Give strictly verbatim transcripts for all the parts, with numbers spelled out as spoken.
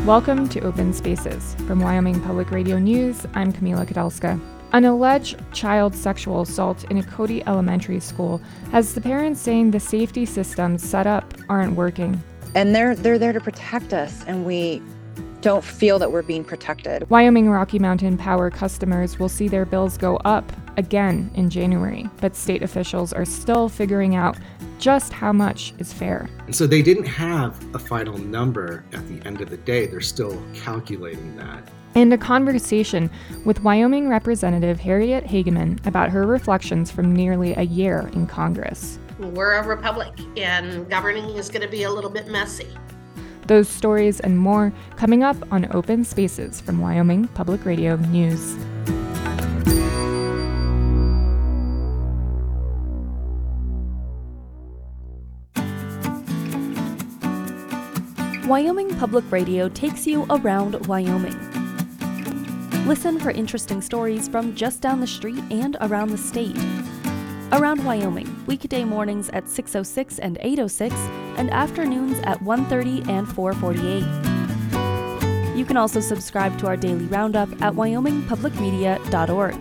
Welcome to Open Spaces. From Wyoming Public Radio News, I'm Camila Kadalska. An alleged child sexual assault in a Cody Elementary School has the parents saying the safety systems set up aren't working. And they're they're there to protect us, and we don't feel that we're being protected. Wyoming Rocky Mountain Power customers will see their bills go up again in January, but state officials are still figuring out just how much is fair. And so they didn't have a final number at the end of the day. They're still calculating that. And a conversation with Wyoming Representative Harriet Hageman about her reflections from nearly a year in Congress. We're a republic, and governing is going to be a little bit messy. Those stories and more coming up on Open Spaces from Wyoming Public Radio News. Wyoming Public Radio takes you around Wyoming. Listen for interesting stories from just down the street and around the state. Around Wyoming, weekday mornings at six oh six and eight oh six, and afternoons at one thirty and four forty-eight. You can also subscribe to our daily roundup at wyoming public media dot org.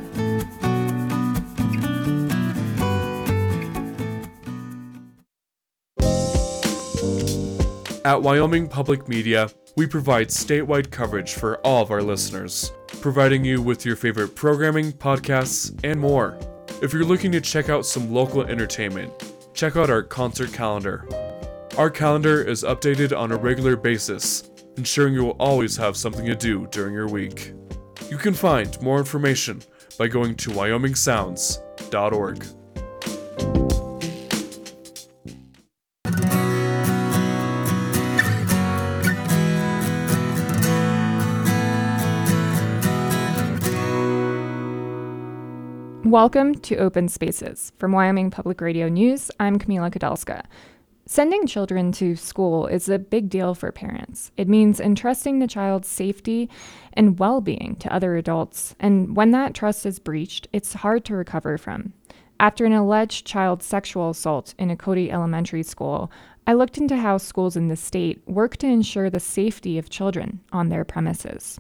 At Wyoming Public Media, we provide statewide coverage for all of our listeners, providing you with your favorite programming, podcasts, and more. If you're looking to check out some local entertainment, check out our concert calendar. Our calendar is updated on a regular basis, ensuring you will always have something to do during your week. You can find more information by going to wyoming sounds dot org. Welcome to Open Spaces. From Wyoming Public Radio News, I'm Camila Kadalska. Sending children to school is a big deal for parents. It means entrusting the child's safety and well-being to other adults, and when that trust is breached, it's hard to recover from. After an alleged child sexual assault in a Cody Elementary School, I looked into how schools in the state work to ensure the safety of children on their premises.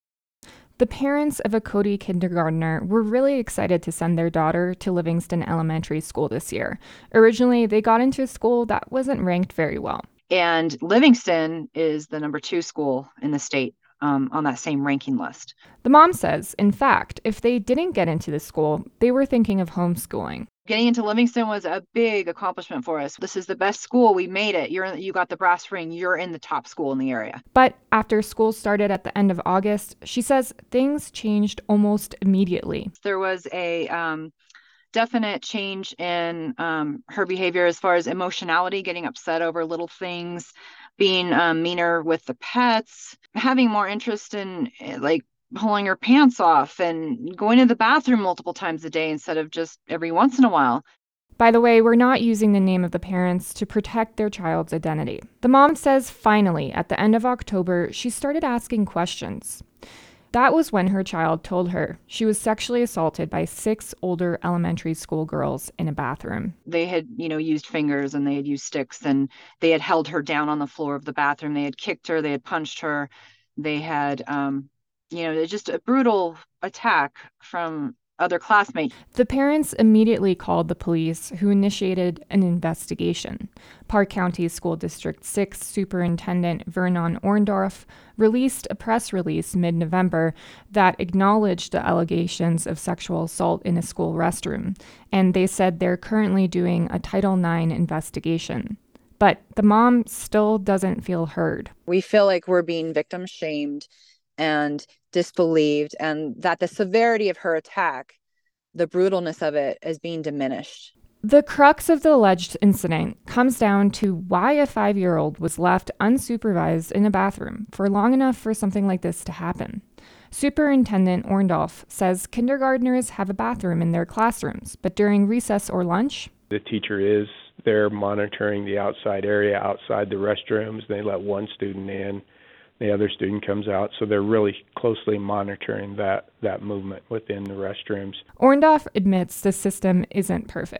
The parents of a Cody kindergartner were really excited to send their daughter to Livingston Elementary School this year. Originally, they got into a school that wasn't ranked very well. And Livingston is the number two school in the state um, on that same ranking list. The mom says, in fact, if they didn't get into the school, they were thinking of homeschooling. Getting into Livingston was a big accomplishment for us. This is the best school. We made it. You're in, you got the brass ring. You're in the top school in the area. But after school started at the end of August, she says things changed almost immediately. There was a um, definite change in um, her behavior as far as emotionality, getting upset over little things, being um, meaner with the pets, having more interest in like pulling her pants off and going to the bathroom multiple times a day instead of just every once in a while. By the way, we're not using the name of the parents to protect their child's identity. The mom says finally, at the end of October, she started asking questions. That was when her child told her she was sexually assaulted by six older elementary school girls in a bathroom. They had, you know, used fingers and they had used sticks and they had held her down on the floor of the bathroom. They had kicked her. They had punched her. They had, um, you know, just a brutal attack from other classmates. The parents immediately called the police, who initiated an investigation. Park County School District six Superintendent Vernon Orndorff released a press release mid-November that acknowledged the allegations of sexual assault in a school restroom, and they said they're currently doing a Title nine investigation. But the mom still doesn't feel heard. We feel like we're being victim shamed and disbelieved, and that the severity of her attack, the brutalness of it, is being diminished. The crux of the alleged incident comes down to why a five-year-old was left unsupervised in a bathroom for long enough for something like this to happen. Superintendent Orndorff says kindergartners have a bathroom in their classrooms, but during recess or lunch, the teacher is there monitoring the outside area, outside the restrooms. They let one student in. The other student comes out, so they're really closely monitoring that, that movement within the restrooms. Orndorff admits the system isn't perfect.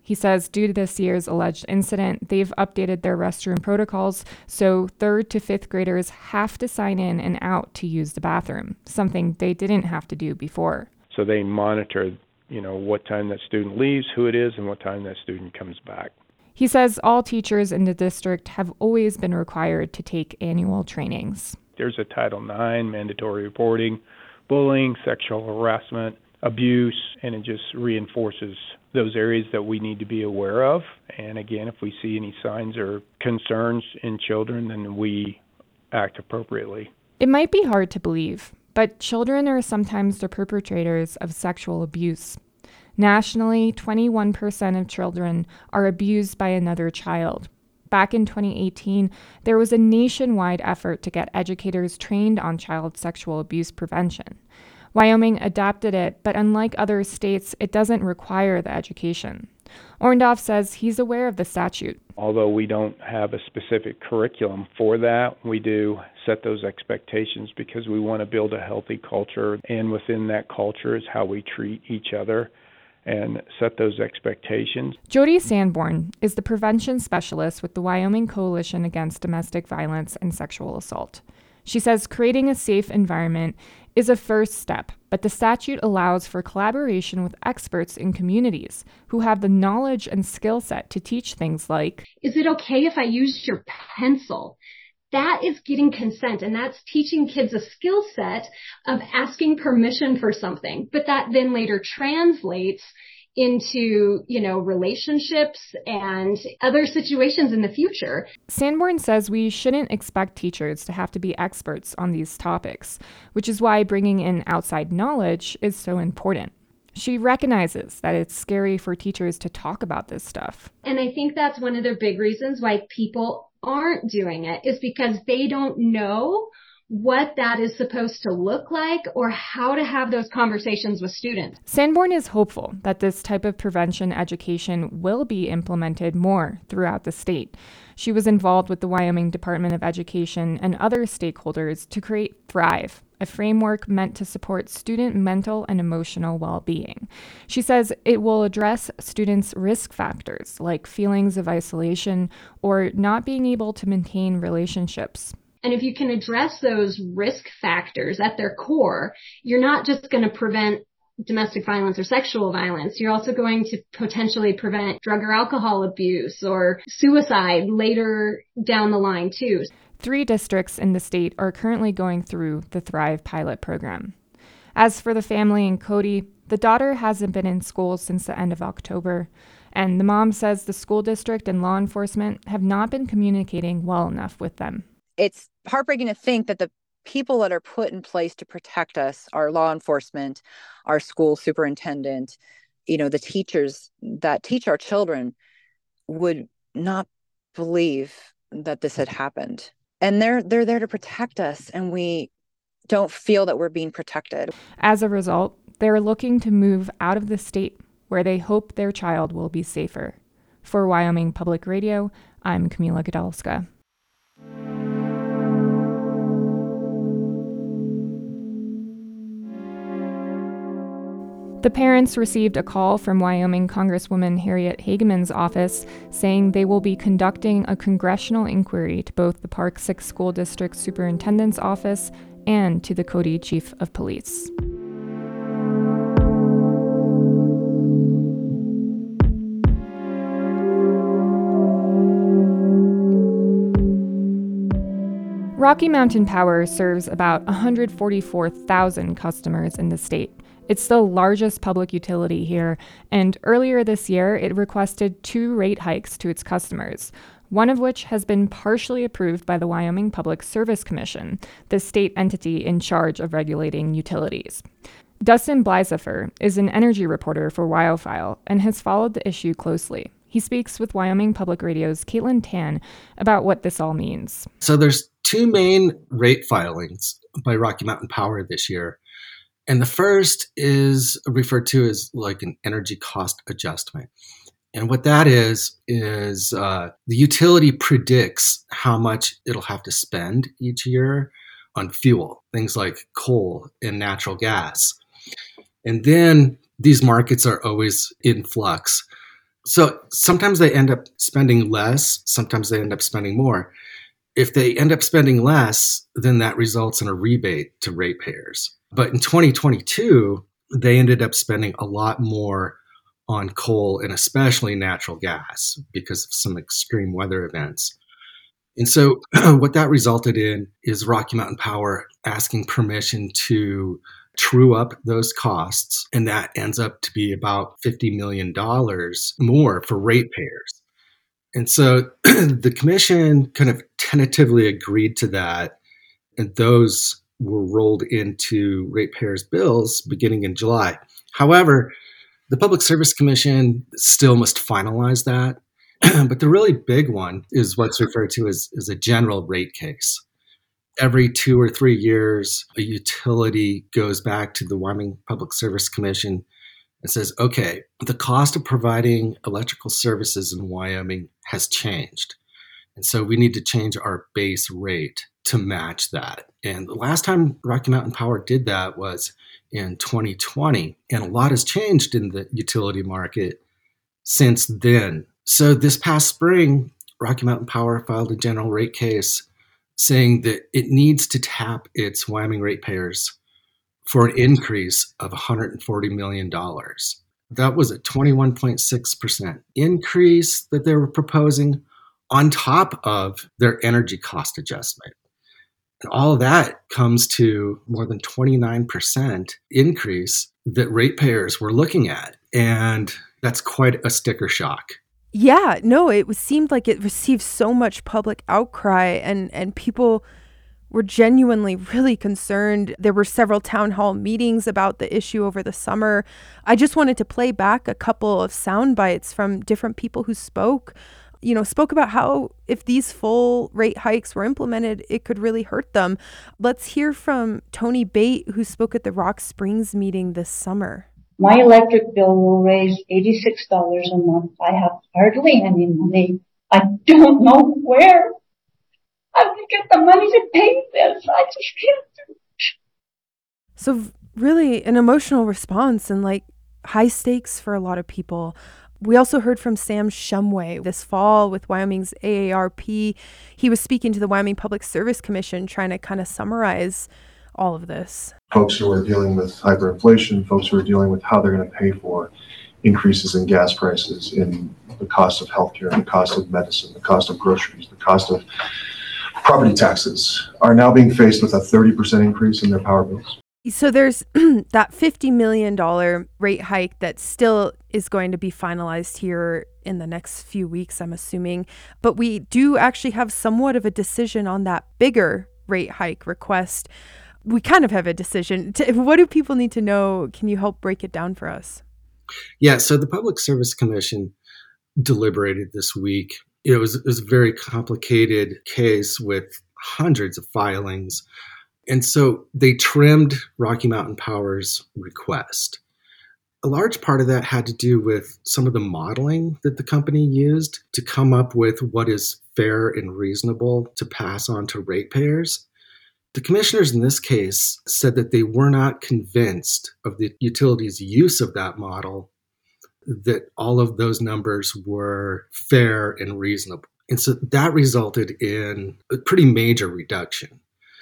He says due to this year's alleged incident, they've updated their restroom protocols, so third to fifth graders have to sign in and out to use the bathroom, something they didn't have to do before. So they monitor, you know, what time that student leaves, who it is, and what time that student comes back. He says all teachers in the district have always been required to take annual trainings. There's a Title nine mandatory reporting, bullying, sexual harassment, abuse, and it just reinforces those areas that we need to be aware of. And again, if we see any signs or concerns in children, then we act appropriately. It might be hard to believe, but children are sometimes the perpetrators of sexual abuse. Nationally, twenty-one percent of children are abused by another child. Back in twenty eighteen, there was a nationwide effort to get educators trained on child sexual abuse prevention. Wyoming adopted it, but unlike other states, it doesn't require the education. Orndorff says he's aware of the statute. Although we don't have a specific curriculum for that, we do set those expectations because we want to build a healthy culture, and within that culture is how we treat each other and set those expectations. Jody Sanborn is the prevention specialist with the Wyoming Coalition Against Domestic Violence and Sexual Assault. She says creating a safe environment is a first step, but the statute allows for collaboration with experts in communities who have the knowledge and skill set to teach things like, is it okay if I use your pencil? That is getting consent, and that's teaching kids a skill set of asking permission for something, but that then later translates into, you know, relationships and other situations in the future. Sanborn says we shouldn't expect teachers to have to be experts on these topics, which is why bringing in outside knowledge is so important. She recognizes that it's scary for teachers to talk about this stuff. And I think that's one of the big reasons why people aren't doing it, is because they don't know what that is supposed to look like or how to have those conversations with students. Sanborn is hopeful that this type of prevention education will be implemented more throughout the state. She was involved with the Wyoming Department of Education and other stakeholders to create Thrive, a framework meant to support student mental and emotional well-being. She says it will address students' risk factors like feelings of isolation or not being able to maintain relationships. And if you can address those risk factors at their core, you're not just going to prevent domestic violence or sexual violence. You're also going to potentially prevent drug or alcohol abuse or suicide later down the line, too. Three districts in the state are currently going through the Thrive pilot program. As for the family in Cody, the daughter hasn't been in school since the end of October, and the mom says the school district and law enforcement have not been communicating well enough with them. It's heartbreaking to think that the people that are put in place to protect us, our law enforcement, our school superintendent, you know, the teachers that teach our children, would not believe that this had happened. And they're they're there to protect us, and we don't feel that we're being protected. As a result, they're looking to move out of the state where they hope their child will be safer. For Wyoming Public Radio, I'm Camila Gadalska. The parents received a call from Wyoming Congresswoman Harriet Hageman's office saying they will be conducting a congressional inquiry to both the Park Six School District Superintendent's office and to the Cody Chief of Police. Rocky Mountain Power serves about one hundred forty-four thousand customers in the state. It's the largest public utility here, and earlier this year it requested two rate hikes to its customers, one of which has been partially approved by the Wyoming Public Service Commission, the state entity in charge of regulating utilities. Dustin Bleisefer is an energy reporter for WyoFile and has followed the issue closely. He speaks with Wyoming Public Radio's Caitlin Tan about what this all means. So there's two main rate filings by Rocky Mountain Power this year. And the first is referred to as like an energy cost adjustment. And what that is, is uh, the utility predicts how much it'll have to spend each year on fuel, things like coal and natural gas. And then these markets are always in flux. So sometimes they end up spending less, sometimes they end up spending more. If they end up spending less, then that results in a rebate to ratepayers. But in twenty twenty-two, they ended up spending a lot more on coal and especially natural gas because of some extreme weather events. And so what that resulted in is Rocky Mountain Power asking permission to true up those costs, and that ends up to be about fifty million dollars more for ratepayers. And so the commission kind of tentatively agreed to that, and those were rolled into ratepayers' bills beginning in July. However, the Public Service Commission still must finalize that. But the really big one is what's referred to as, as a general rate case. Every two or three years, a utility goes back to the Wyoming Public Service Commission and says, okay, the cost of providing electrical services in Wyoming has changed. And so we need to change our base rate to match that. And the last time Rocky Mountain Power did that was in twenty twenty. And a lot has changed in the utility market since then. So this past spring, Rocky Mountain Power filed a general rate case saying that it needs to tap its Wyoming ratepayers for an increase of one hundred forty million dollars. That was a twenty-one point six percent increase that they were proposing on top of their energy cost adjustment. And all of that comes to more than twenty-nine percent increase that ratepayers were looking at. And that's quite a sticker shock. Yeah, no, it was, seemed like it received so much public outcry, and, and people were genuinely really concerned. There were several town hall meetings about the issue over the summer. I just wanted to play back a couple of sound bites from different people who spoke, you know, spoke about how if these full rate hikes were implemented, it could really hurt them. Let's hear from Tony Bate, who spoke at the Rock Springs meeting this summer. My electric bill will raise eighty-six dollars a month. I have hardly any money. I don't know where I will get the money to pay this. I just can't. So really an emotional response and like high stakes for a lot of people. We also heard from Sam Shumway this fall with Wyoming's A A R P. He was speaking to the Wyoming Public Service Commission, trying to kind of summarize all of this. Folks who are dealing with hyperinflation, folks who are dealing with how they're going to pay for increases in gas prices, in the cost of healthcare, the cost of medicine, the cost of groceries, the cost of property taxes, are now being faced with a thirty percent increase in their power bills. So there's that fifty million dollars rate hike that still is going to be finalized here in the next few weeks, I'm assuming. But we do actually have somewhat of a decision on that bigger rate hike request. We kind of have a decision. What do people need to know? Can you help break it down for us? Yeah, so the Public Service Commission deliberated this week. It was, it was a very complicated case with hundreds of filings. And so they trimmed Rocky Mountain Power's request. A large part of that had to do with some of the modeling that the company used to come up with what is fair and reasonable to pass on to ratepayers. The commissioners in this case said that they were not convinced of the utility's use of that model, that all of those numbers were fair and reasonable. And so that resulted in a pretty major reduction.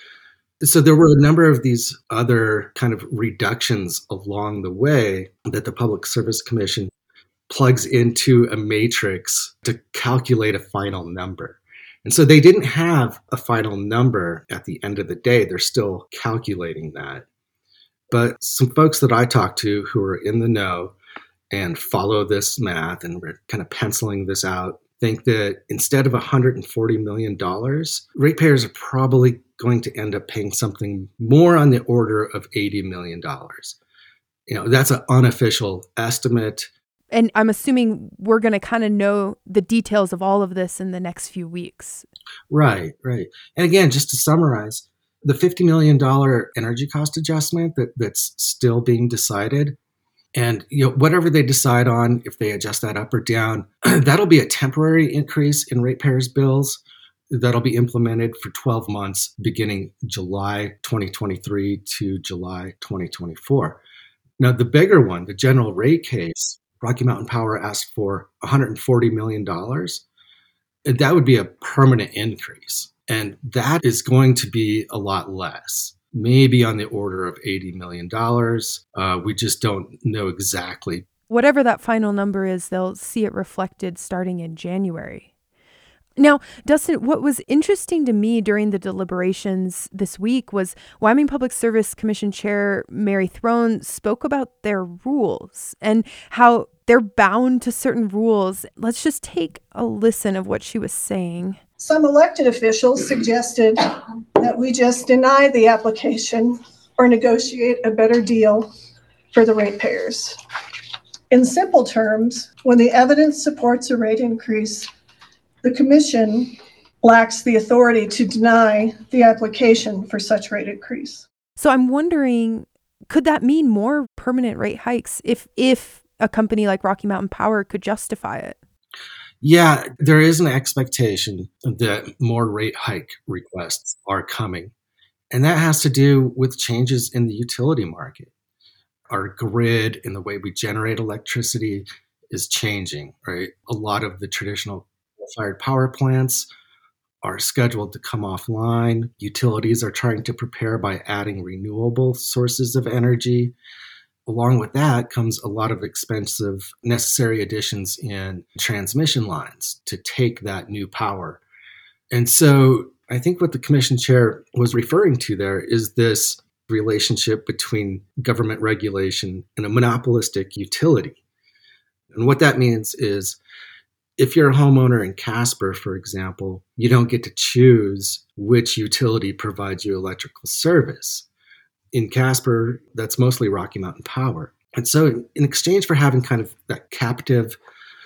So there were a number of these other kind of reductions along the way that the Public Service Commission plugs into a matrix to calculate a final number. And so they didn't have a final number at the end of the day. They're still calculating that. But some folks that I talked to who are in the know and follow this math and we're kind of penciling this out think that instead of one hundred forty million dollars, ratepayers are probably going to end up paying something more on the order of eighty million dollars. You know, that's an unofficial estimate. And I'm assuming we're going to kind of know the details of all of this in the next few weeks. Right, right. And again, just to summarize, the fifty million dollars energy cost adjustment that, that's still being decided, and you know, whatever they decide on, if they adjust that up or down, that'll be a temporary increase in ratepayers' bills that'll be implemented for twelve months, beginning July twenty twenty-three to July twenty twenty-four. Now, the bigger one, the general rate case, Rocky Mountain Power asked for one hundred forty million dollars. That would be a permanent increase. And that is going to be a lot less, maybe on the order of eighty million dollars. Uh, we just don't know exactly. Whatever that final number is, they'll see it reflected starting in January. Now, Dustin, what was interesting to me during the deliberations this week was Wyoming Public Service Commission Chair Mary Throne spoke about their rules and how they're bound to certain rules. Let's just take a listen of what she was saying. Some elected officials suggested that we just deny the application or negotiate a better deal for the ratepayers. In simple terms, when the evidence supports a rate increase, the Commission lacks the authority to deny the application for such rate increase. So I'm wondering, could that mean more permanent rate hikes if if a company like Rocky Mountain Power could justify it? Yeah, there is an expectation that more rate hike requests are coming. And that has to do with changes in the utility market. Our grid and the way we generate electricity is changing, right? A lot of the traditional fired power plants are scheduled to come offline. Utilities are trying to prepare by adding renewable sources of energy. Along with that comes a lot of expensive necessary additions in transmission lines to take that new power. And so I think what the commission chair was referring to there is this relationship between government regulation and a monopolistic utility. And what that means is if you're a homeowner in Casper, for example, you don't get to choose which utility provides you electrical service. In Casper, that's mostly Rocky Mountain Power. And so in exchange for having kind of that captive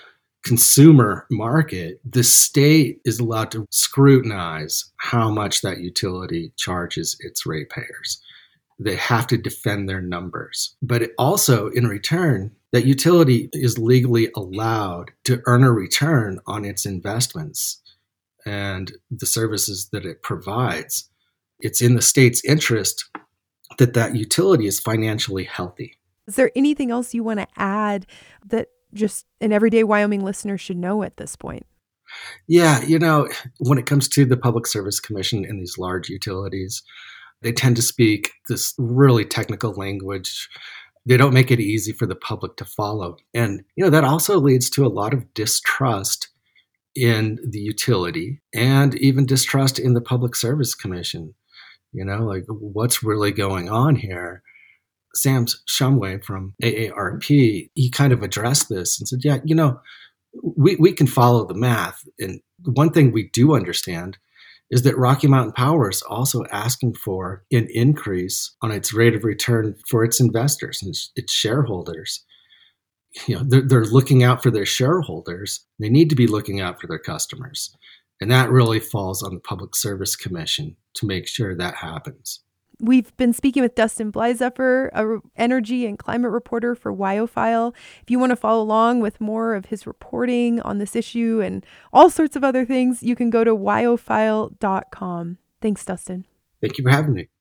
consumer market, the state is allowed to scrutinize how much that utility charges its ratepayers. They have to defend their numbers. But it also, in return, that utility is legally allowed to earn a return on its investments and the services that it provides. It's in the state's interest that that utility is financially healthy. Is there anything else you want to add that just an everyday Wyoming listener should know at this point? Yeah, you know, when it comes to the Public Service Commission and these large utilities, they tend to speak this really technical language. They don't make it easy for the public to follow. And, you know, that also leads to a lot of distrust in the utility and even distrust in the Public Service Commission. You know, like what's really going on here? Sam Shumway from A A R P, he kind of addressed this and said, yeah, you know, we, we can follow the math. And one thing we do understand is that Rocky Mountain Power is also asking for an increase on its rate of return for its investors and its, its shareholders. You know, they're, they're looking out for their shareholders. They need to be looking out for their customers. And that really falls on the Public Service Commission to make sure that happens. We've been speaking with Dustin Bleizepfer, an energy and climate reporter for WyoFile. If you want to follow along with more of his reporting on this issue and all sorts of other things, you can go to wyofile dot com. Thanks, Dustin. Thank you for having me.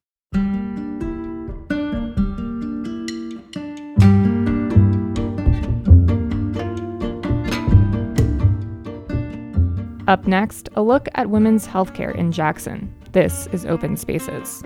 Up next, a look at women's healthcare in Jackson. This is Open Spaces.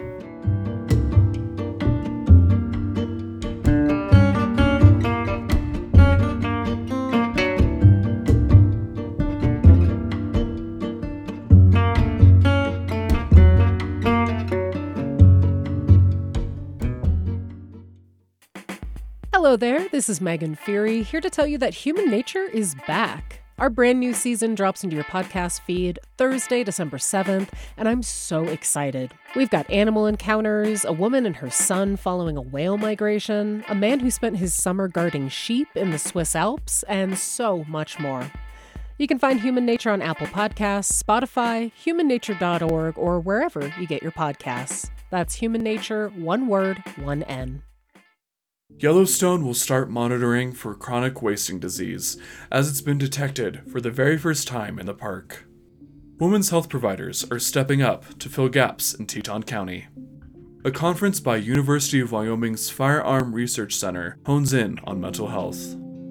Hello there, this is Megan Fury, here to tell you that Human Nature is back. Our brand new season drops into your podcast feed Thursday, December seventh, and I'm so excited. We've got animal encounters, a woman and her son following a whale migration, a man who spent his summer guarding sheep in the Swiss Alps, and so much more. You can find Human Nature on Apple Podcasts, Spotify, human nature dot org, or wherever you get your podcasts. That's Human Nature, one word, one N. Yellowstone will start monitoring for chronic wasting disease, as it's been detected for the very first time in the park. Women's health providers are stepping up to fill gaps in Teton County. A conference by University of Wyoming's Firearm Research Center hones in on mental health.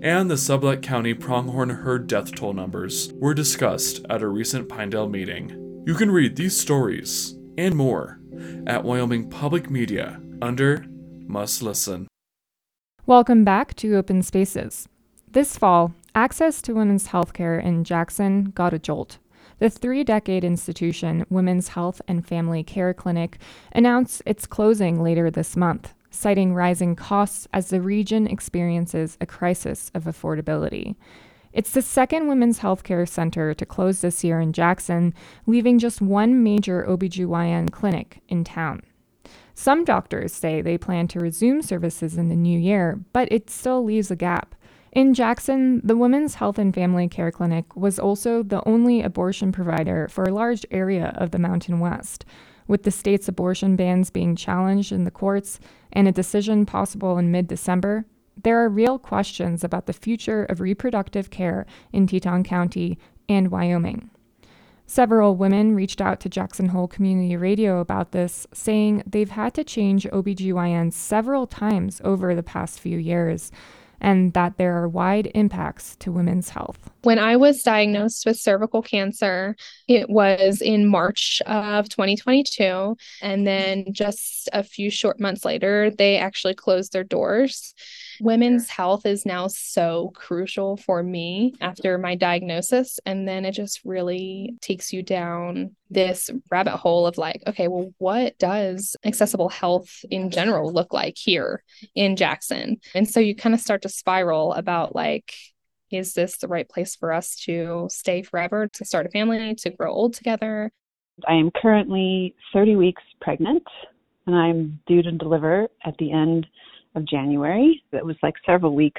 and the Sublette County pronghorn herd death toll numbers were discussed at a recent Pinedale meeting. You can read these stories and more at Wyoming Public Media under Must Listen. Welcome back to Open Spaces. This fall, access to women's healthcare in Jackson got a jolt. The three-decade institution, Women's Health and Family Care Clinic, announced its closing later this month, citing rising costs as the region experiences a crisis of affordability. It's the second women's healthcare center to close this year in Jackson, leaving just one major O B G Y N clinic in town. Some doctors say they plan to resume services in the new year, but it still leaves a gap. In Jackson, the Women's Health and Family Care Clinic was also the only abortion provider for a large area of the Mountain West. With the state's abortion bans being challenged in the courts and a decision possible in mid-December, there are real questions about the future of reproductive care in Teton County and Wyoming. Several women reached out to Jackson Hole Community Radio about this, saying they've had to change O B G Y N several times over the past few years, and that there are wide impacts to women's health. When I was diagnosed with cervical cancer, it was in March of twenty twenty-two. And then just a few short months later, they actually closed their doors. Women's health is now so crucial for me after my diagnosis. And then it just really takes you down this rabbit hole of like, okay, well, what does accessible health in general look like here in Jackson? And so you kind of start to spiral about like, is this the right place for us to stay forever, to start a family, to grow old together? I am currently thirty weeks pregnant, and I'm due to deliver at the end of January. It was like several weeks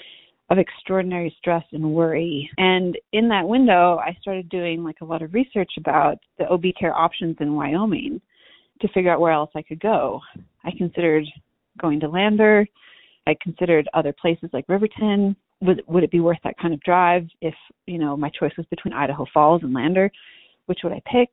of extraordinary stress and worry. And in that window, I started doing like a lot of research about the O B care options in Wyoming to figure out where else I could go. I considered going to Lander. I considered other places like Riverton. Would, would it be worth that kind of drive? If, you know, my choice was between Idaho Falls and Lander, which would I pick?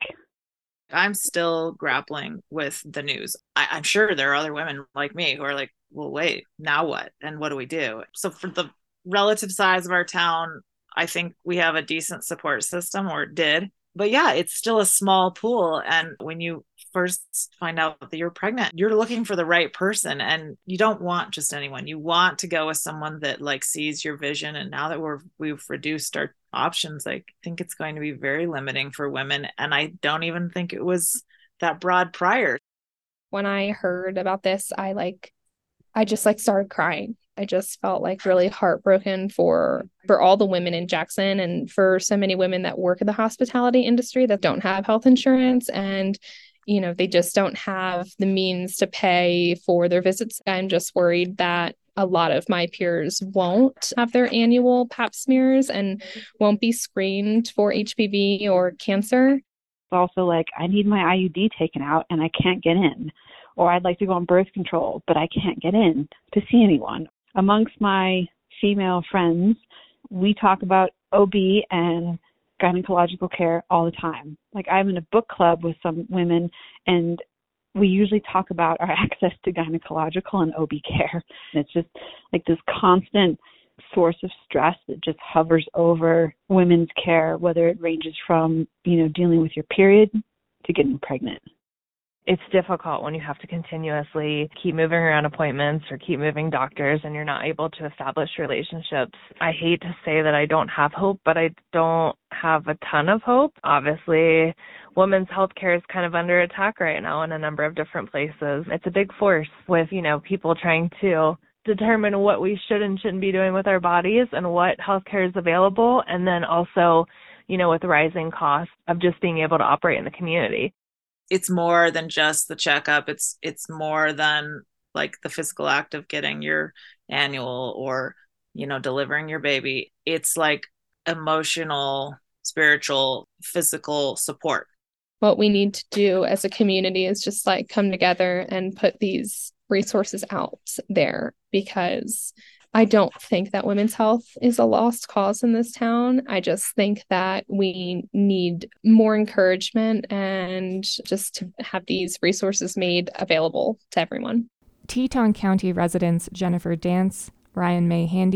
I'm still grappling with the news. I, I'm sure there are other women like me who are like, well, wait, now what? And what do we do? So for the relative size of our town, I think we have a decent support system, or did. But yeah, it's still a small pool. And when you first find out that you're pregnant, you're looking for the right person, and you don't want just anyone. You want to go with someone that like sees your vision. And now that we're, we've reduced our options, I think it's going to be very limiting for women. And I don't even think it was that broad prior. When I heard about this, I like, I just like started crying. I just felt like really heartbroken for for all the women in Jackson, and for so many women that work in the hospitality industry that don't have health insurance, and you know, they just don't have the means to pay for their visits. I'm just worried that a lot of my peers won't have their annual pap smears and won't be screened for H P V or cancer. Also, like, I need my I U D taken out and I can't get in. Or I'd like to go on birth control, but I can't get in to see anyone. Amongst my female friends, we talk about O B and gynecological care all the time. Like, I'm in a book club with some women, and we usually talk about our access to gynecological and O B care. And it's just like this constant source of stress that just hovers over women's care, whether it ranges from, you know, dealing with your period to getting pregnant. It's difficult when you have to continuously keep moving around appointments or keep moving doctors and you're not able to establish relationships. I hate to say that I don't have hope, but I don't have a ton of hope. Obviously, women's healthcare is kind of under attack right now in a number of different places. It's a big force with, you know, people trying to determine what we should and shouldn't be doing with our bodies and what healthcare is available. And then also, you know, with rising costs of just being able to operate in the community. It's more than just the checkup. It's it's more than like the physical act of getting your annual or, you know, delivering your baby. It's like emotional, spiritual, physical support. What we need to do as a community is just like come together and put these resources out there, because I don't think that women's health is a lost cause in this town. I just think that we need more encouragement and just to have these resources made available to everyone. Teton County residents Jennifer Dance, Ryan May Handy,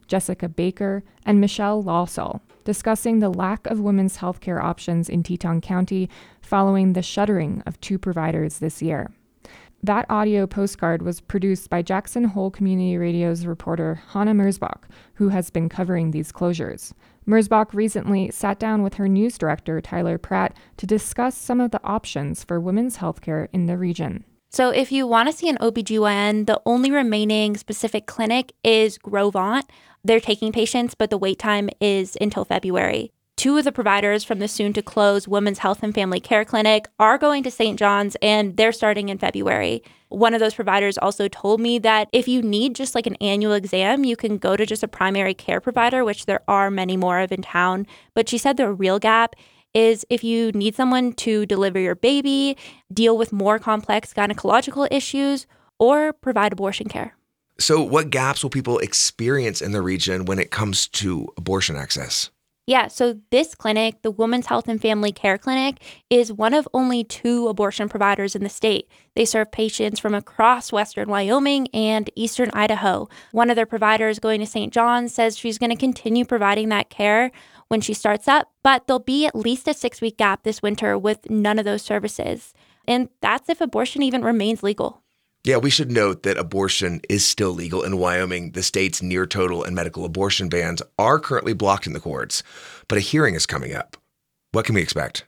Jessica Baker, and Michelle Lawsall, discussing the lack of women's healthcare options in Teton County following the shuttering of two providers this year. That audio postcard was produced by Jackson Hole Community Radio's reporter Hannah Merzbach, who has been covering these closures. Merzbach recently sat down with her news director, Tyler Pratt, to discuss some of the options for women's healthcare in the region. So if you want to see an O B G Y N, the only remaining specific clinic is Grovant. They're taking patients, but the wait time is until February. Two of the providers from the soon-to-close Women's Health and Family Care Clinic are going to Saint John's, and they're starting in February. One of those providers also told me that if you need just like an annual exam, you can go to just a primary care provider, which there are many more of in town. But she said the real gap is if you need someone to deliver your baby, deal with more complex gynecological issues, or provide abortion care. So what gaps will people experience in the region when it comes to abortion access? Yeah, so this clinic, the Women's Health and Family Care Clinic, is one of only two abortion providers in the state. They serve patients from across western Wyoming and eastern Idaho. One of their providers going to Saint John's says she's going to continue providing that care when she starts up, but there'll be at least a six-week gap this winter with none of those services. And that's if abortion even remains legal. Yeah, we should note that abortion is still legal in Wyoming. The state's near total and medical abortion bans are currently blocked in the courts, but a hearing is coming up. What can we expect?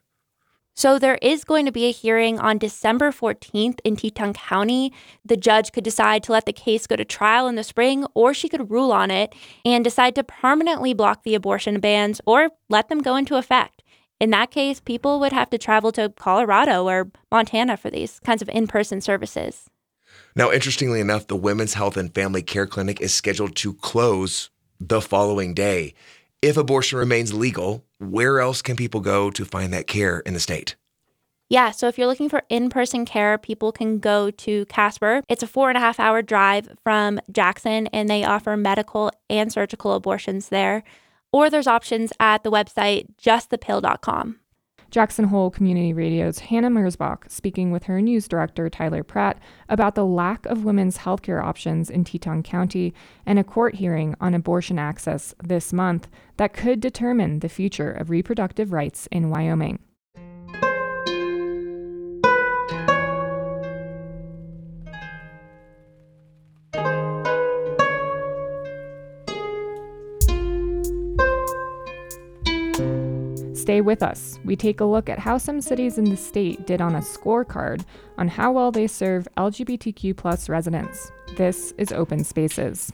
So there is going to be a hearing on December fourteenth in Teton County. The judge could decide to let the case go to trial in the spring, or she could rule on it and decide to permanently block the abortion bans or let them go into effect. In that case, people would have to travel to Colorado or Montana for these kinds of in-person services. Now, interestingly enough, the Women's Health and Family Care Clinic is scheduled to close the following day. If abortion remains legal, where else can people go to find that care in the state? Yeah, so if you're looking for in-person care, people can go to Casper. It's a four and a half hour drive from Jackson, and they offer medical and surgical abortions there. Or there's options at the website just the pill dot com. Jackson Hole Community Radio's Hannah Merzbach speaking with her news director, Tyler Pratt, about the lack of women's healthcare options in Teton County and a court hearing on abortion access this month that could determine the future of reproductive rights in Wyoming. Stay with us. We take a look at how some cities in the state did on a scorecard on how well they serve L G B T Q plus residents. This is Open Spaces.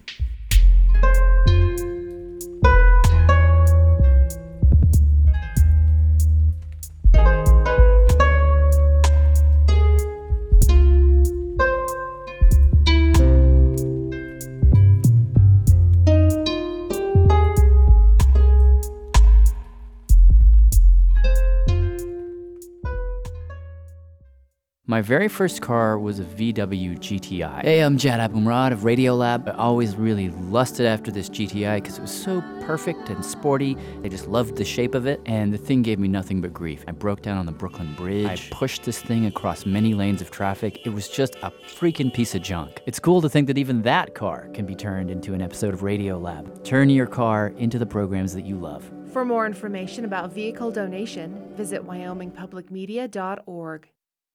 My very first car was a V W G T I. Hey, I'm Jad Abumrad of Radiolab. I always really lusted after this G T I because it was so perfect and sporty. I just loved the shape of it, and the thing gave me nothing but grief. I broke down on the Brooklyn Bridge. I pushed this thing across many lanes of traffic. It was just a freaking piece of junk. It's cool to think that even that car can be turned into an episode of Radiolab. Turn your car into the programs that you love. For more information about vehicle donation, visit wyoming public media dot org.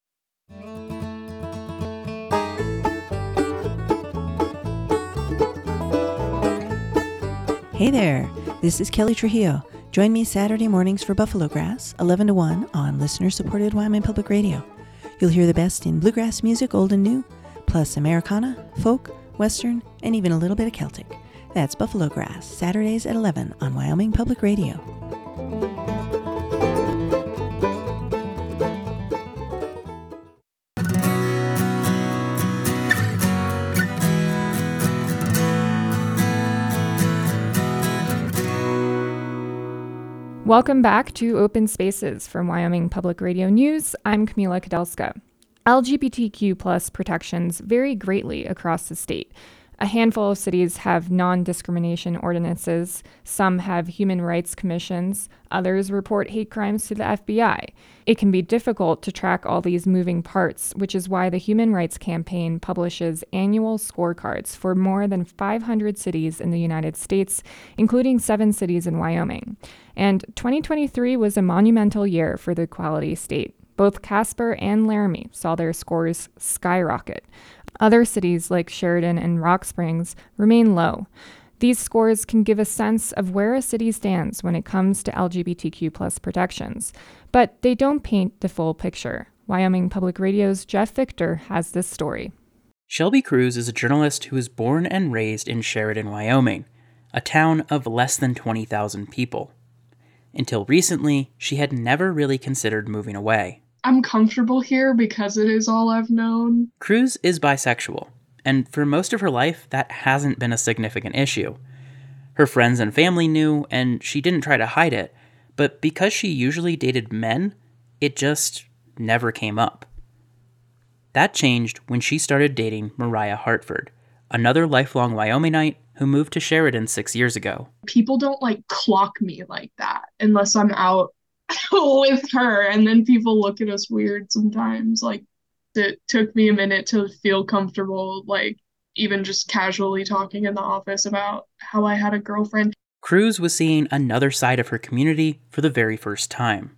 Hey there, this is Kelly Trujillo. Join me Saturday mornings for Buffalo Grass, eleven to one on listener-supported Wyoming Public Radio. You'll hear the best in bluegrass music, old and new, plus Americana, folk, Western, and even a little bit of Celtic. That's Buffalo Grass, Saturdays at eleven on Wyoming Public Radio. Welcome back to Open Spaces from Wyoming Public Radio News. I'm Camila Kadelska. L G B T Q plus protections vary greatly across the state. A handful of cities have non-discrimination ordinances, some have human rights commissions, others report hate crimes to the F B I. It can be difficult to track all these moving parts, which is why the Human Rights Campaign publishes annual scorecards for more than five hundred cities in the United States, including seven cities in Wyoming. And twenty twenty-three was a monumental year for the Equality State. Both Casper and Laramie saw their scores skyrocket. Other cities like Sheridan and Rock Springs remain low. These scores can give a sense of where a city stands when it comes to L G B T Q plus protections, but they don't paint the full picture. Wyoming Public Radio's Jeff Victor has this story. Shelby Cruz is a journalist who was born and raised in Sheridan, Wyoming, a town of less than twenty thousand people. Until recently, she had never really considered moving away. I'm comfortable here because it is all I've known. Cruz is bisexual, and for most of her life, that hasn't been a significant issue. Her friends and family knew, and she didn't try to hide it, but because she usually dated men, it just never came up. That changed when she started dating Mariah Hartford, another lifelong Wyomingite who moved to Sheridan six years ago. People don't like clock me like that unless I'm out with her, and then people look at us weird sometimes. Like, it took me a minute to feel comfortable, like even just casually talking in the office about how I had a girlfriend. Cruz was seeing another side of her community for the very first time.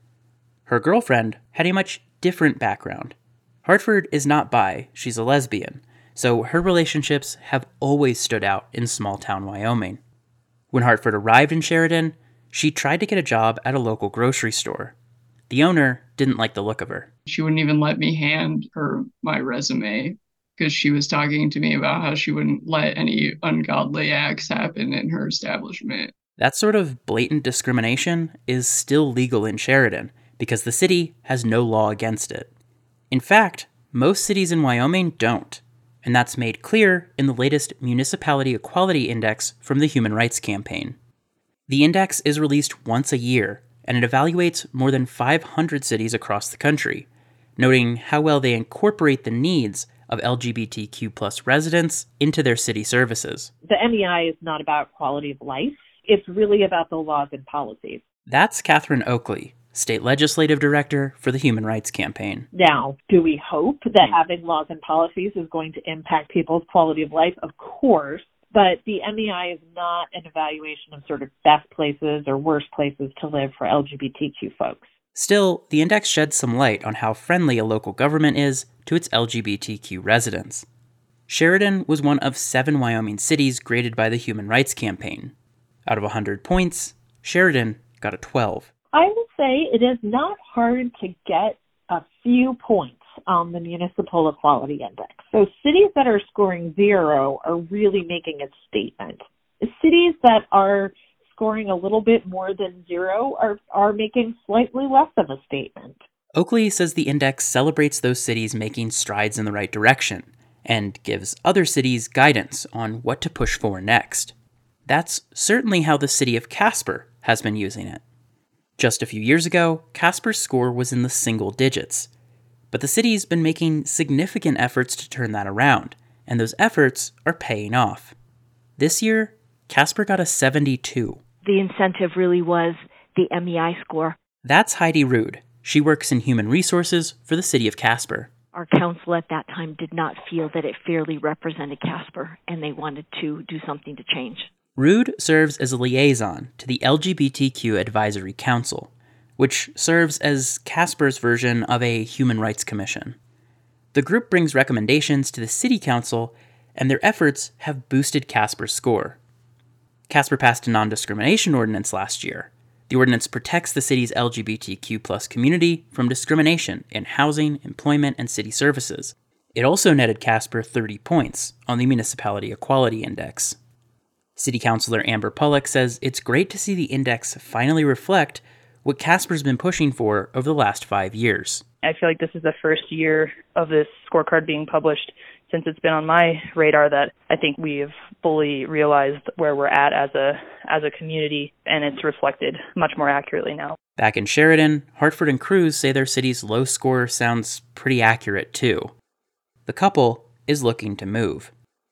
Her girlfriend had a much different background. Hartford is not bi, she's a lesbian, so her relationships have always stood out in small-town Wyoming. When Hartford arrived in Sheridan, she tried to get a job at a local grocery store. The owner didn't like the look of her. She wouldn't even let me hand her my resume because she was talking to me about how she wouldn't let any ungodly acts happen in her establishment. That sort of blatant discrimination is still legal in Sheridan because the city has no law against it. In fact, most cities in Wyoming don't, and that's made clear in the latest Municipality Equality Index from the Human Rights Campaign. The index is released once a year, and it evaluates more than five hundred cities across the country, noting how well they incorporate the needs of L G B T Q plus residents into their city services. The M E I is not about quality of life. It's really about the laws and policies. That's Catherine Oakley, State Legislative Director for the Human Rights Campaign. Now, do we hope that having laws and policies is going to impact people's quality of life? Of course. But the M E I is not an evaluation of sort of best places or worst places to live for L G B T Q folks. Still, the index sheds some light on how friendly a local government is to its L G B T Q residents. Sheridan was one of seven Wyoming cities graded by the Human Rights Campaign. Out of one hundred points, Sheridan got a twelve. I will say it is not hard to get a few points on the Municipal Equality Index. So cities that are scoring zero are really making a statement. Cities that are scoring a little bit more than zero are, are making slightly less of a statement. Oakley says the index celebrates those cities making strides in the right direction and gives other cities guidance on what to push for next. That's certainly how the city of Casper has been using it. Just a few years ago, Casper's score was in the single digits. But the city's been making significant efforts to turn that around, and those efforts are paying off. This year, Casper got a seventy-two. The incentive really was the M E I score. That's Heidi Rude. She works in human resources for the city of Casper. Our council at that time did not feel that it fairly represented Casper, and they wanted to do something to change. Rude serves as a liaison to the L G B T Q Advisory Council, which serves as Casper's version of a human rights commission. The group brings recommendations to the city council, and their efforts have boosted Casper's score. Casper passed a non-discrimination ordinance last year. The ordinance protects the city's L G B T Q plus community from discrimination in housing, employment, and city services. It also netted Casper thirty points on the Municipality Equality Index. City Councilor Amber Pollock says it's great to see the index finally reflect what Casper's been pushing for over the last five years. I feel like this is the first year of this scorecard being published since it's been on my radar that I think we've fully realized where we're at as a as a community, and it's reflected much more accurately now. Back in Sheridan, Hartford and Cruz say their city's low score sounds pretty accurate too. The couple is looking to move.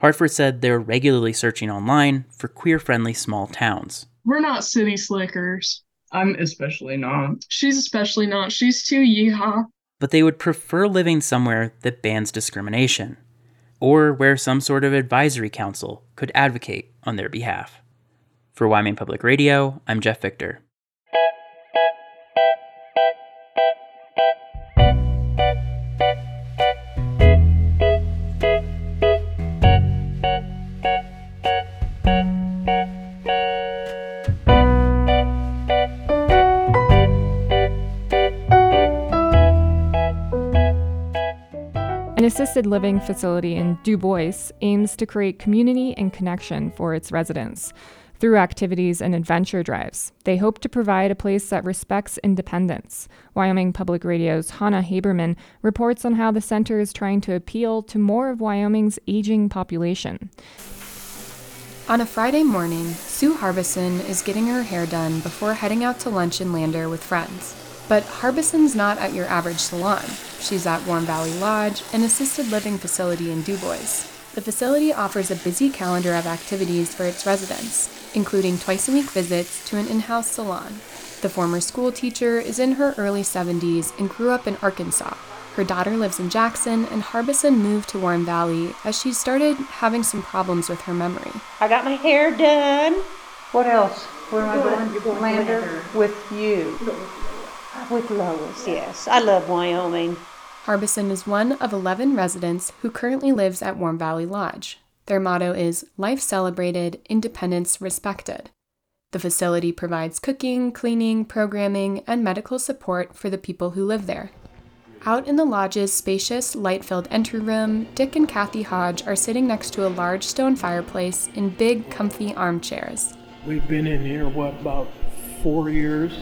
Hartford said they're regularly searching online for queer-friendly small towns. We're not city slickers. I'm especially not. She's especially not. She's too yeehaw. But they would prefer living somewhere that bans discrimination, or where some sort of advisory council could advocate on their behalf. For Wyoming Public Radio, I'm Jeff Victor. An assisted living facility in Du Bois aims to create community and connection for its residents. Through activities and adventure drives, they hope to provide a place that respects independence. Wyoming Public Radio's Hannah Haberman reports on how the center is trying to appeal to more of Wyoming's aging population. On a Friday morning, Sue Harbison is getting her hair done before heading out to lunch in Lander with friends. But Harbison's not at your average salon. She's at Warm Valley Lodge, an assisted living facility in Du Bois. The facility offers a busy calendar of activities for its residents, including twice-a-week visits to an in-house salon. The former school teacher is in her early seventies and grew up in Arkansas. Her daughter lives in Jackson, and Harbison moved to Warm Valley as she started having some problems with her memory. I got my hair done. What else? Where am I going? You're going Lander with you. With Lois, yes. I love Wyoming. Harbison is one of eleven residents who currently lives at Warm Valley Lodge. Their motto is Life Celebrated, Independence Respected. The facility provides cooking, cleaning, programming, and medical support for the people who live there. Out in the lodge's spacious, light-filled entry room, Dick and Kathy Hodge are sitting next to a large stone fireplace in big, comfy armchairs. We've been in here, what, about four years?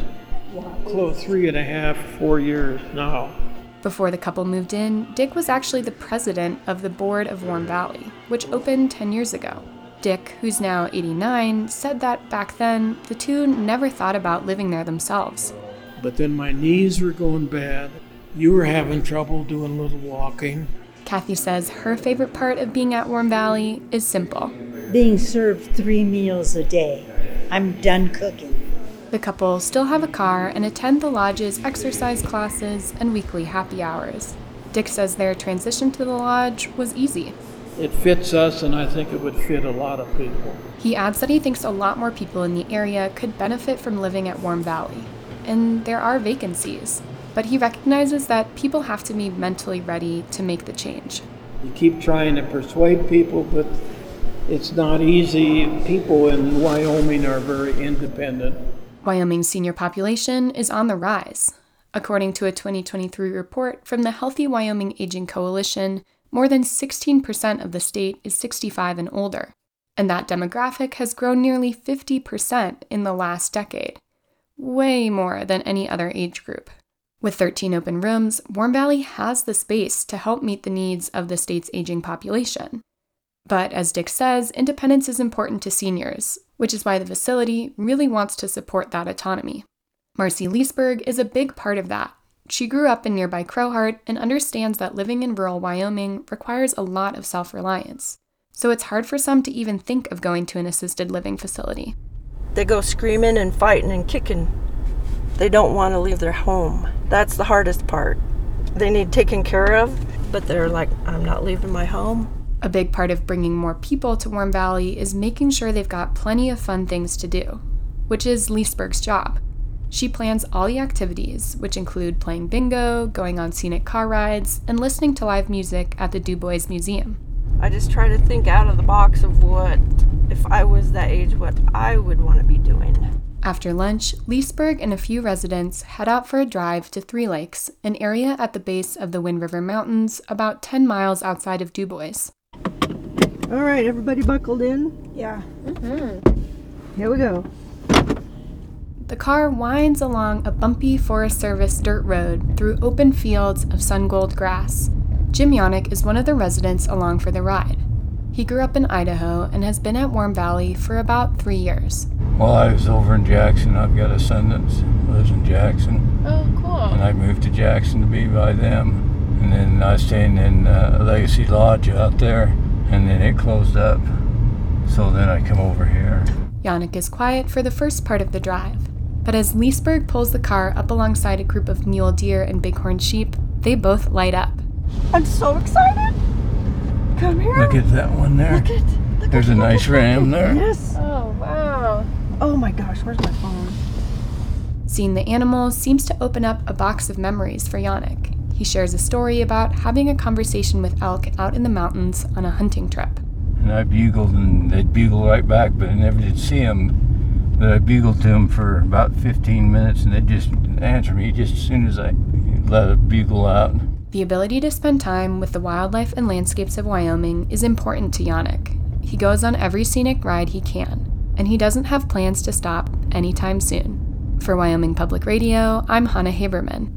Close three and a half, four years now. Before the couple moved in, Dick was actually the president of the board of Warm Valley, which opened ten years ago. Dick, who's now eighty-nine, said that back then, the two never thought about living there themselves. But then my knees were going bad. You were having trouble doing a little walking. Kathy says her favorite part of being at Warm Valley is simple. Being served three meals a day. I'm done cooking. The couple still have a car and attend the lodge's exercise classes and weekly happy hours. Dick says their transition to the lodge was easy. It fits us, and I think it would fit a lot of people. He adds that he thinks a lot more people in the area could benefit from living at Warm Valley. And there are vacancies, but he recognizes that people have to be mentally ready to make the change. You keep trying to persuade people, but it's not easy. People in Wyoming are very independent. Wyoming's senior population is on the rise. According to a twenty twenty-three report from the Healthy Wyoming Aging Coalition, more than sixteen percent of the state is sixty-five and older, and that demographic has grown nearly fifty percent in the last decade, way more than any other age group. With thirteen open rooms, Warm Valley has the space to help meet the needs of the state's aging population. But as Dick says, independence is important to seniors, which is why the facility really wants to support that autonomy. Marcy Leesburg is a big part of that. She grew up in nearby Crowheart and understands that living in rural Wyoming requires a lot of self-reliance. So it's hard for some to even think of going to an assisted living facility. They go screaming and fighting and kicking. They don't want to leave their home. That's the hardest part. They need taken care of, but they're like, I'm not leaving my home. A big part of bringing more people to Warm Valley is making sure they've got plenty of fun things to do, which is Leesburg's job. She plans all the activities, which include playing bingo, going on scenic car rides, and listening to live music at the Du Bois Museum. I just try to think out of the box of what, if I was that age, what I would want to be doing. After lunch, Leesburg and a few residents head out for a drive to Three Lakes, an area at the base of the Wind River Mountains, about ten miles outside of Du Bois. All right, everybody buckled in? Yeah. Mm-hmm. Here we go. The car winds along a bumpy Forest Service dirt road through open fields of sun-gold grass. Jim Yannick is one of the residents along for the ride. He grew up in Idaho and has been at Warm Valley for about three years. Well, I was over in Jackson. I've got a son that lives in Jackson. Oh, cool. And I moved to Jackson to be by them. And then I was staying in uh, Legacy Lodge out there. and then it closed up. So then I come over here. Yannick is quiet for the first part of the drive, but as Leesburg pulls the car up alongside a group of mule deer and bighorn sheep, they both light up. I'm so excited. Come here. Look at that one there. Look at, look There's at, a nice ram there. Yes. Oh, wow. Oh my gosh, where's my phone? Seeing the animals seems to open up a box of memories for Yannick. He shares a story about having a conversation with elk out in the mountains on a hunting trip. And I bugled, and they'd bugle right back, but I never did see them. But I bugled to them for about fifteen minutes, and they'd just answer me just as soon as I let a bugle out. The ability to spend time with the wildlife and landscapes of Wyoming is important to Yannick. He goes on every scenic ride he can, and he doesn't have plans to stop anytime soon. For Wyoming Public Radio, I'm Hannah Haberman.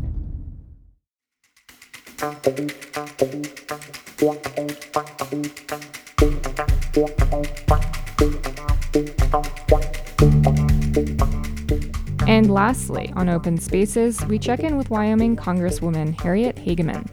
And lastly, on Open Spaces, we check in with Wyoming Congresswoman Harriet Hageman.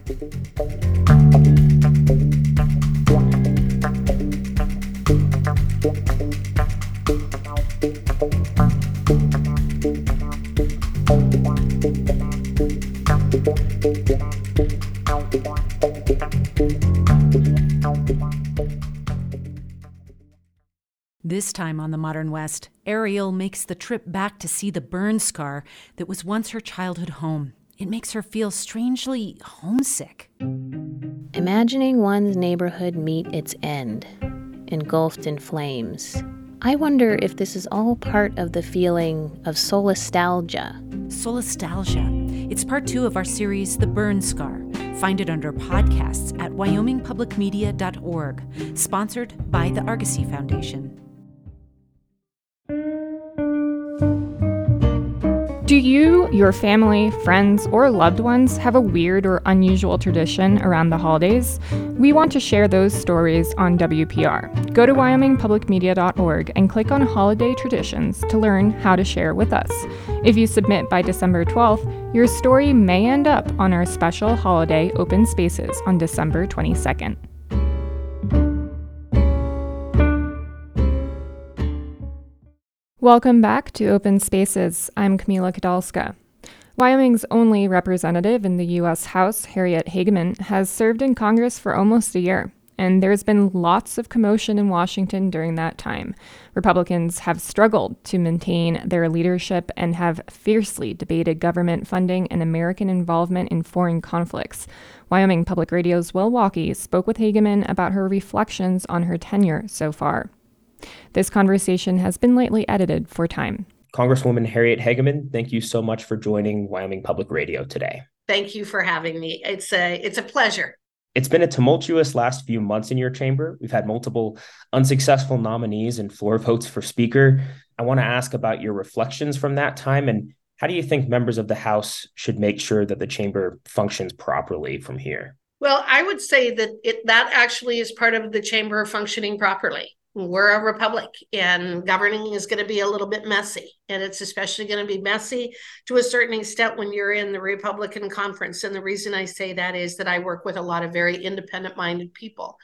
This time on The Modern West, Ariel makes the trip back to see the burn scar that was once her childhood home. It makes her feel strangely homesick. Imagining one's neighborhood meet its end, engulfed in flames. I wonder if this is all part of the feeling of solastalgia. Solastalgia. It's part two of our series, The Burn Scar. Find it under podcasts at wyoming public media dot org, sponsored by the Argosy Foundation. Do you, your family, friends, or loved ones have a weird or unusual tradition around the holidays? We want to share those stories on W P R. Go to wyoming public media dot org and click on Holiday Traditions to learn how to share with us. If you submit by December twelfth, your story may end up on our special holiday Open Spaces on December twenty-second. Welcome back to Open Spaces. I'm Camila Kadalska. Wyoming's only representative in the U S House, Harriet Hageman, has served in Congress for almost a year, and there's been lots of commotion in Washington during that time. Republicans have struggled to maintain their leadership and have fiercely debated government funding and American involvement in foreign conflicts. Wyoming Public Radio's Will Walkey spoke with Hageman about her reflections on her tenure so far. This conversation has been lately edited for time. Congresswoman Harriet Hageman, thank you so much for joining Wyoming Public Radio today. Thank you for having me. It's a, it's a pleasure. It's been a tumultuous last few months in your chamber. We've had multiple unsuccessful nominees and floor votes for Speaker. I want to ask about your reflections from that time, and how do you think members of the House should make sure that the chamber functions properly from here? Well, I would say that it, that actually is part of the chamber functioning properly. We're a republic, and governing is going to be a little bit messy, and it's especially going to be messy to a certain extent when you're in the Republican conference. And the reason I say that is that I work with a lot of very independent-minded people,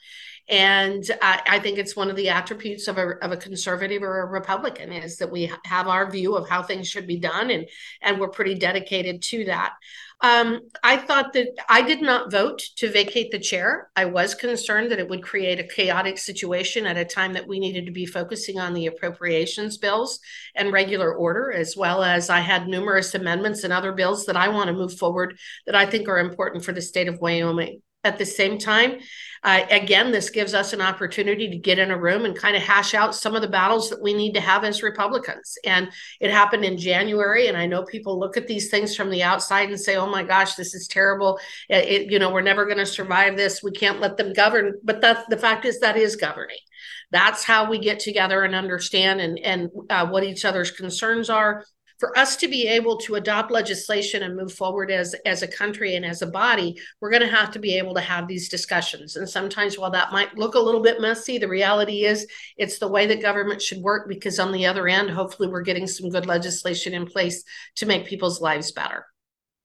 and I, I think it's one of the attributes of a, of a conservative or a Republican is that we have our view of how things should be done, and and we're pretty dedicated to that. Um, I thought that I did not vote to vacate the chair. I was concerned that it would create a chaotic situation at a time that we needed to be focusing on the appropriations bills and regular order, as well as I had numerous amendments and other bills that I want to move forward that I think are important for the state of Wyoming. At the same time, uh, again, this gives us an opportunity to get in a room and kind of hash out some of the battles that we need to have as Republicans. And it happened in January. And I know people look at these things from the outside and say, oh my gosh, this is terrible. It, it, you know, we're never going to survive this. We can't let them govern. But that's, the fact is that is governing. That's how we get together and understand and, and uh, what each other's concerns are. For us to be able to adopt legislation and move forward as, as a country and as a body, we're going to have to be able to have these discussions. And sometimes while that might look a little bit messy, the reality is it's the way that government should work, because on the other end, hopefully we're getting some good legislation in place to make people's lives better.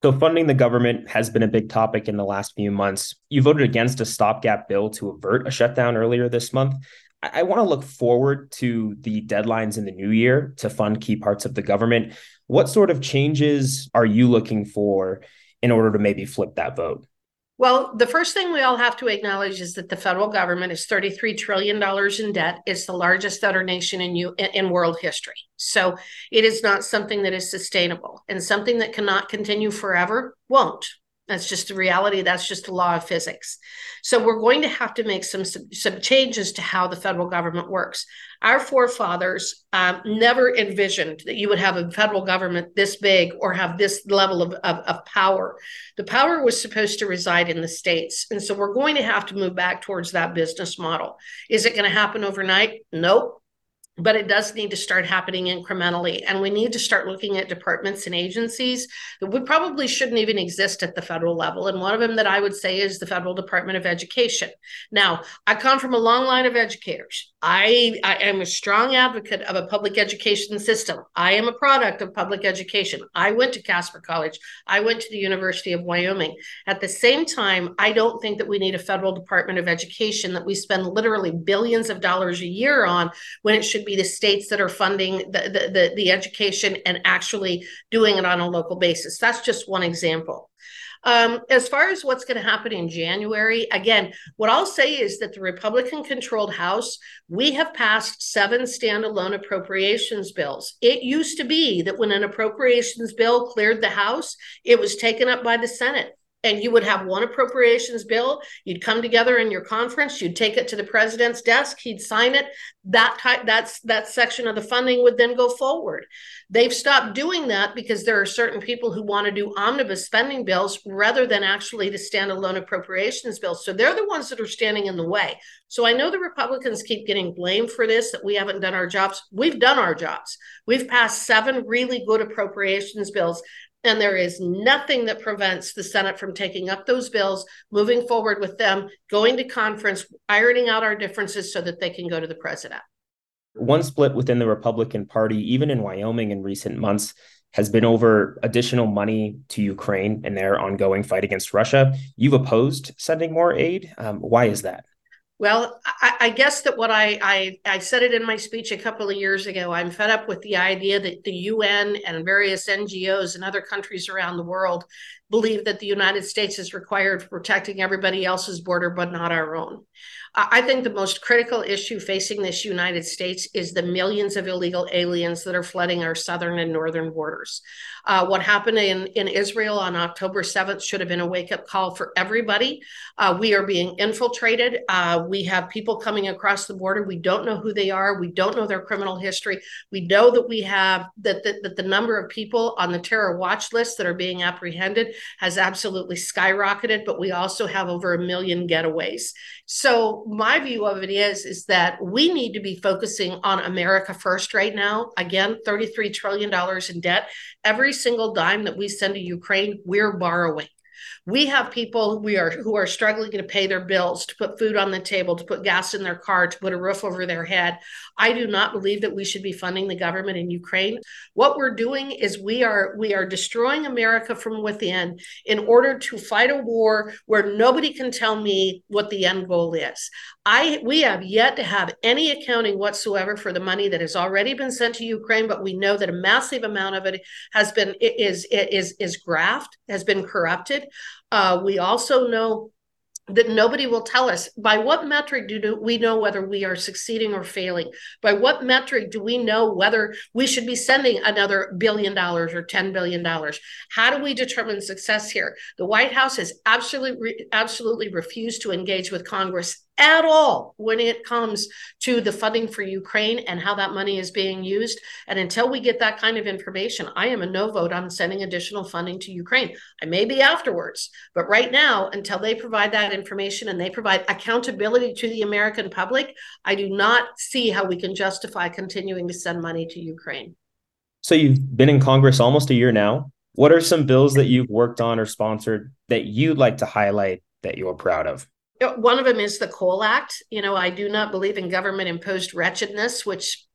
So funding the government has been a big topic in the last few months. You voted against a stopgap bill to avert a shutdown earlier this month. I, I want to look forward to the deadlines in the new year to fund key parts of the government. What sort of changes are you looking for in order to maybe flip that vote? Well, the first thing we all have to acknowledge is that the federal government is thirty-three trillion dollars in debt. It's the largest debtor nation in, you, in world history. So it is not something that is sustainable, and something that cannot continue forever won't. That's just the reality. That's just the law of physics. So we're going to have to make some, some, some changes to how the federal government works. Our forefathers um, never envisioned that you would have a federal government this big or have this level of, of, of power. The power was supposed to reside in the states. And so we're going to have to move back towards that business model. Is it going to happen overnight? Nope. But it does need to start happening incrementally. And we need to start looking at departments and agencies that would probably shouldn't even exist at the federal level. And one of them that I would say is the Federal Department of Education. Now, I come from a long line of educators. I, I am a strong advocate of a public education system. I am a product of public education. I went to Casper College. I went to the University of Wyoming. At the same time, I don't think that we need a federal Department of Education that we spend literally billions of dollars a year on, when it should be the states that are funding the, the, the, the education and actually doing it on a local basis. That's just one example. Um, as far as what's going to happen in January, again, what I'll say is that the Republican-controlled House, we have passed seven standalone appropriations bills. It used to be that when an appropriations bill cleared the House, it was taken up by the Senate. And you would have one appropriations bill, you'd come together in your conference, you'd take it to the president's desk, he'd sign it, that type, that's, that section of the funding would then go forward. They've stopped doing that because there are certain people who want to do omnibus spending bills rather than actually the standalone appropriations bills. So they're the ones that are standing in the way. So I know the Republicans keep getting blamed for this, that we haven't done our jobs. We've done our jobs. We've passed seven really good appropriations bills. And there is nothing that prevents the Senate from taking up those bills, moving forward with them, going to conference, ironing out our differences so that they can go to the president. One split within the Republican Party, even in Wyoming in recent months, has been over additional money to Ukraine in their ongoing fight against Russia. You've opposed sending more aid. Um, why is that? Well, I, I guess that what I, I, I said it in my speech a couple of years ago, I'm fed up with the idea that the U N and various N G Os and other countries around the world believe that the United States is required for protecting everybody else's border, but not our own. I think the most critical issue facing this United States is the millions of illegal aliens that are flooding our southern and northern borders. Uh, what happened in, in Israel on October seventh should have been a wake-up call for everybody. Uh, we are being infiltrated. Uh, we have people coming across the border. We don't know who they are. We don't know their criminal history. We know that we have that, that, that the number of people on the terror watch list that are being apprehended has absolutely skyrocketed, but we also have over a million getaways. So my view of it is, is that we need to be focusing on America first right now. Again, thirty-three trillion dollars in debt. Every single dime that we send to Ukraine, we're borrowing. We have people we are who are struggling to pay their bills, to put food on the table, to put gas in their car, to put a roof over their head. I do not believe that we should be funding the government in Ukraine. What we're doing is we are we are destroying America from within in order to fight a war where nobody can tell me what the end goal is. I we have yet to have any accounting whatsoever for the money that has already been sent to Ukraine, but we know that a massive amount of it has been is is is graft, has been corrupted. Uh, we also know that nobody will tell us by what metric do we know whether we are succeeding or failing? By what metric do we know whether we should be sending another billion dollars or ten billion dollars? How do we determine success here? The White House has absolutely, absolutely refused to engage with Congress at all when it comes to the funding for Ukraine and how that money is being used. And until we get that kind of information, I am a no vote on sending additional funding to Ukraine. I may be afterwards, but right now, until they provide that information and they provide accountability to the American public, I do not see how we can justify continuing to send money to Ukraine. So you've been in Congress almost a year now. What are some bills that you've worked on or sponsored that you'd like to highlight that you're proud of? One of them is the COAL Act. You know, I do not believe in government imposed wretchedness, which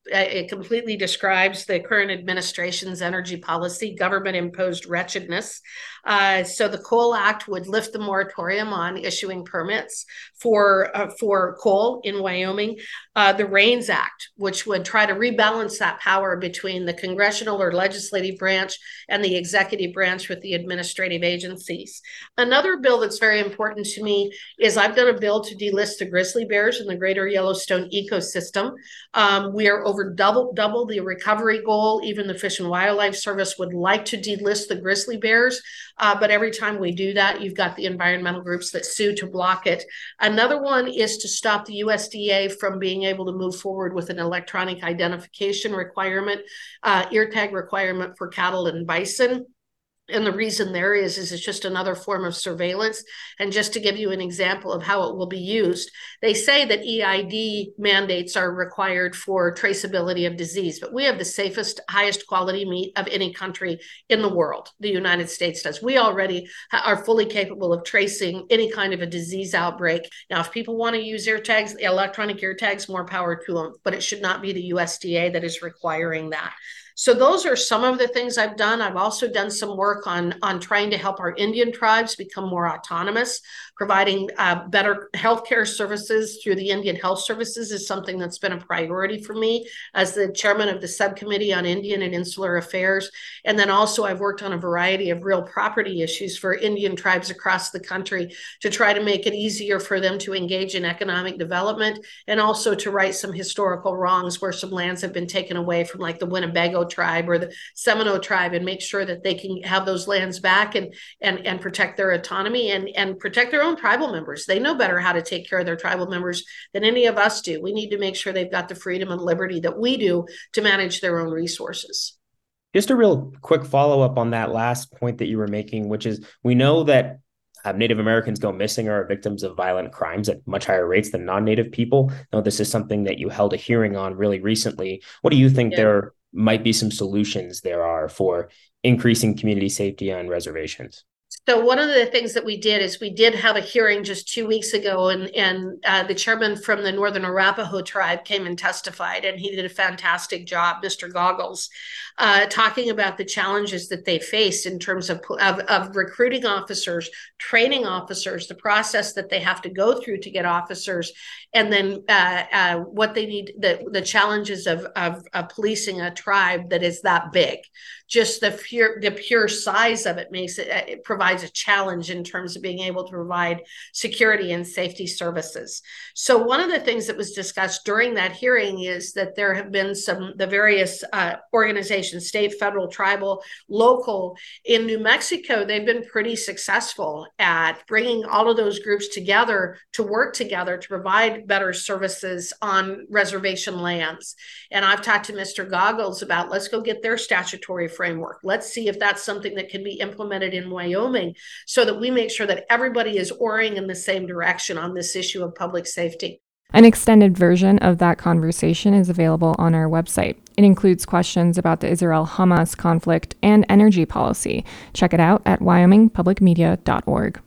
it completely describes the current administration's energy policy, government-imposed wretchedness. Uh, so the Coal Act would lift the moratorium on issuing permits for uh, for coal in Wyoming. Uh, the RAINS Act, which would try to rebalance that power between the congressional or legislative branch and the executive branch with the administrative agencies. Another bill that's very important to me is I've done a bill to delist the grizzly bears in the greater Yellowstone ecosystem. Um, we are over double, double the recovery goal. Even the Fish and Wildlife Service would like to delist the grizzly bears. Uh, but every time we do that, you've got the environmental groups that sue to block it. Another one is to stop the U S D A from being able to move forward with an electronic identification requirement, uh, ear tag requirement for cattle and bison. And the reason there is, is it's just another form of surveillance. And just to give you an example of how it will be used, they say that E I D mandates are required for traceability of disease, but we have the safest, highest quality meat of any country in the world. The United States does. We already are fully capable of tracing any kind of a disease outbreak. Now, if people want to use ear tags, electronic ear tags, more power to them, but it should not be the U S D A that is requiring that. So those are some of the things I've done. I've also done some work on, on trying to help our Indian tribes become more autonomous. Providing uh, better healthcare services through the Indian Health Services is something that's been a priority for me as the chairman of the Subcommittee on Indian and Insular Affairs. And then also I've worked on a variety of real property issues for Indian tribes across the country to try to make it easier for them to engage in economic development and also to right some historical wrongs where some lands have been taken away from, like the Winnebago tribe or the Seminole tribe, and make sure that they can have those lands back and and and protect their autonomy and and protect their own tribal members. They know better how to take care of their tribal members than any of us do. We need to make sure they've got the freedom and liberty that we do to manage their own resources. Just a real quick follow-up on that last point that you were making, which is we know that Uh, Native Americans go missing or are victims of violent crimes at much higher rates than non-Native people. Now, this is something that you held a hearing on really recently. What do you think yeah. there might be some solutions there are for increasing community safety on reservations? So one of the things that we did is we did have a hearing just two weeks ago, and, and uh, the chairman from the Northern Arapaho tribe came and testified, and he did a fantastic job, Mister Goggles, uh, talking about the challenges that they face in terms of, of, of recruiting officers, training officers, the process that they have to go through to get officers, and then uh, uh, what they need, the, the challenges of, of, of policing a tribe that is that big. Just the pure, the pure size of it makes it, it provides a challenge in terms of being able to provide security and safety services. So one of the things that was discussed during that hearing is that there have been some, the various uh, organizations, state, federal, tribal, local, in New Mexico, they've been pretty successful at bringing all of those groups together to work together to provide better services on reservation lands. And I've talked to Mister Goggles about, let's go get their statutory framework. Let's see if that's something that can be implemented in Wyoming so that we make sure that everybody is oaring in the same direction on this issue of public safety. An extended version of that conversation is available on our website. It includes questions about the Israel-Hamas conflict and energy policy. Check it out at wyoming public media dot org.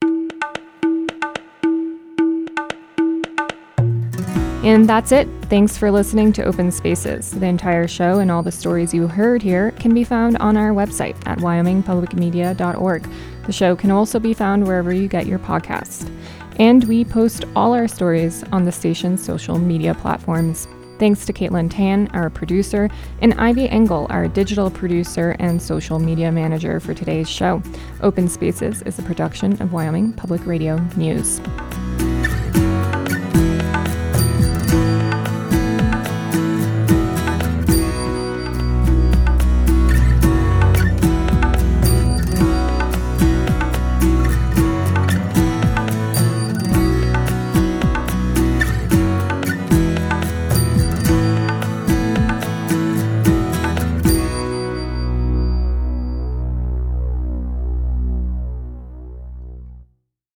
And that's it. Thanks for listening to Open Spaces. The entire show and all the stories you heard here can be found on our website at wyoming public media dot org. The show can also be found wherever you get your podcasts. And we post all our stories on the station's social media platforms. Thanks to Caitlin Tan, our producer, and Ivy Engel, our digital producer and social media manager for today's show. Open Spaces is a production of Wyoming Public Radio News.